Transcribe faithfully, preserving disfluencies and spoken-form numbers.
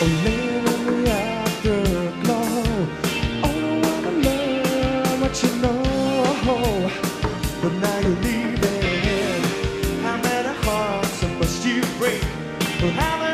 living in the afterglow. Oh, I wanna learn what you know, but now you're leaving. How many hearts must you break? How many